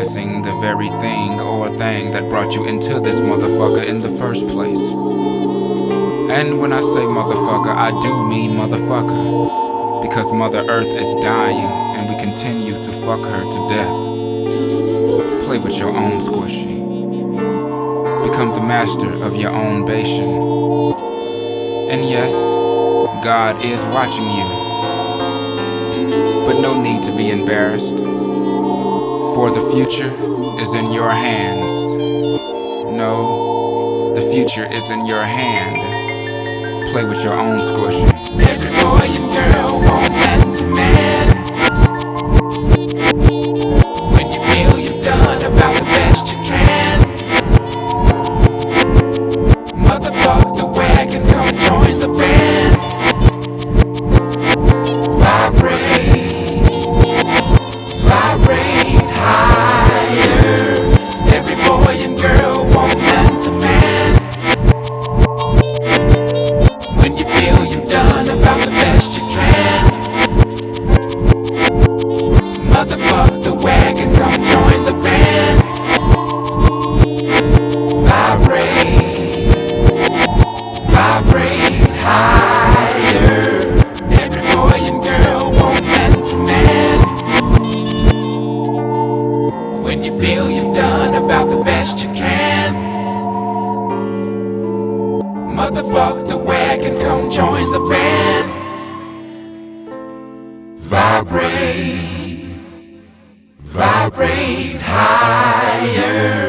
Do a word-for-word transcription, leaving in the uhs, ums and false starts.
realizing the very thing or thing that brought you into this motherfucker in the first place. And when I say motherfucker, I do mean motherfucker, because Mother Earth is dying and we continue to fuck her to death. Play with your own squishy. Become the master of your own bastion. And yes, God is watching you, but no need to be embarrassed, for the future is in your hands. No, the future is in your hand. Play with your own squishy. Every boy and girl want man to man. When you feel you've done about the best you can, motherfuck the wagon, come join the band. Vibrate, vibrate higher. Every boy and girl want man to man. When you feel you've done about the best you can, motherfuck the wagon, come join the band. Vibrate, vibrate higher. Every boy and girl want man to man. When you feel you've done about the best you can, motherfuck the wagon, come join the band. Vibrate, vibrate higher.